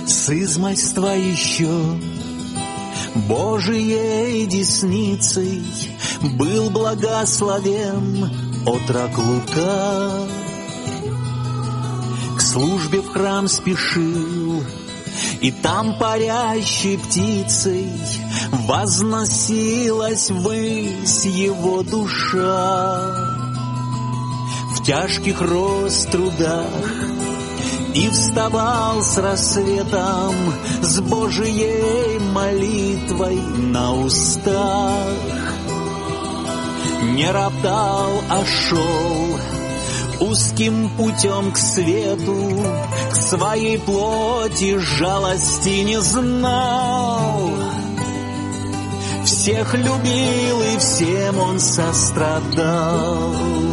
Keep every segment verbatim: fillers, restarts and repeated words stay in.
С измальства еще Божией десницей был благословен отрок Лука. К службе в храм спешил, и там парящей птицей возносилась ввысь его душа. В тяжких рост трудах и вставал с рассветом с Божией молитвой на устах. Не роптал, а шел узким путем к свету, к своей плоти жалости не знал. Всех любил и всем он сострадал.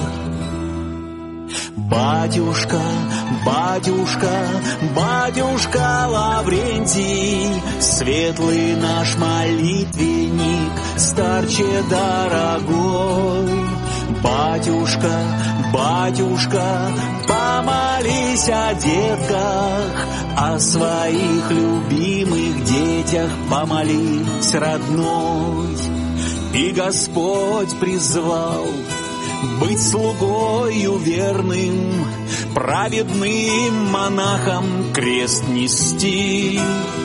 Батюшка, батюшка, батюшка Лаврентий, светлый наш молитвенник, старче дорогой. Батюшка, батюшка, помолись о детках, о своих любимых детях помолись, родной. И Господь призвал быть слугою верным, праведным монахом крест нести.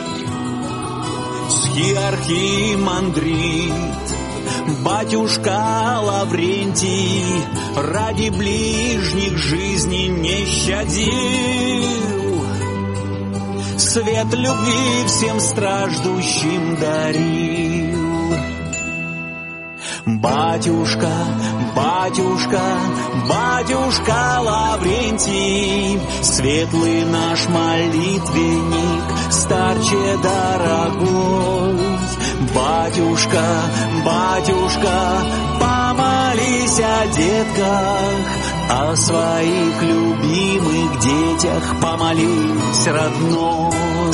Схиархимандрит, батюшка Лаврентий, ради ближних жизни не щадил, свет любви всем страждущим дарил. Батюшка, батюшка, батюшка Лаврентий, светлый наш молитвенник, старче дорогой. Батюшка, батюшка, помолись о детках, о своих любимых детях помолись, родной.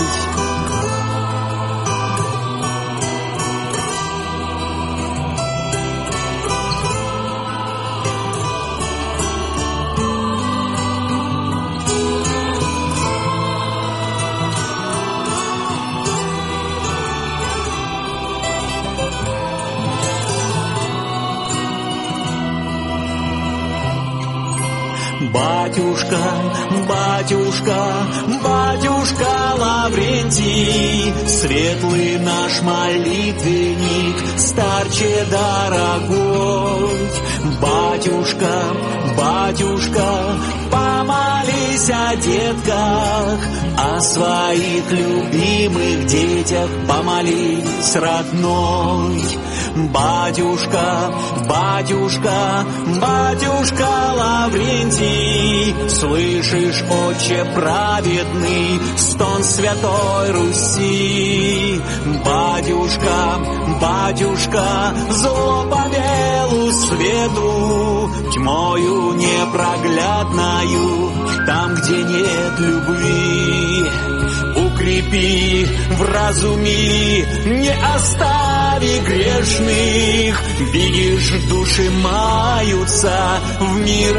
Батюшка, батюшка, батюшка Лаврентий, светлый наш молитвенник, старче дорогой. Батюшка, батюшка, помолись о детках, о своих любимых детях помолись, родной. Батюшка, батюшка, батюшка Лаврентий, слышишь, отче праведный, стон святой Руси. Батюшка, батюшка, зло по белу свету, тьмою непроглядною, там, где нет любви. Укрепи в разуме, не остави грешных, видишь, души маются в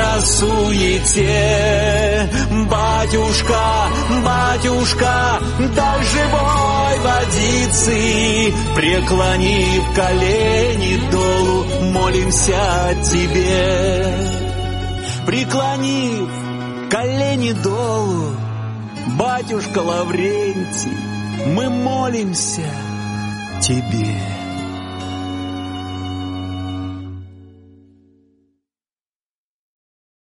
миросуете. Батюшка, батюшка, дай живой водицы, преклонив колени долу, молимся тебе. Преклонив колени долу, батюшка Лаврентий, мы молимся тебе.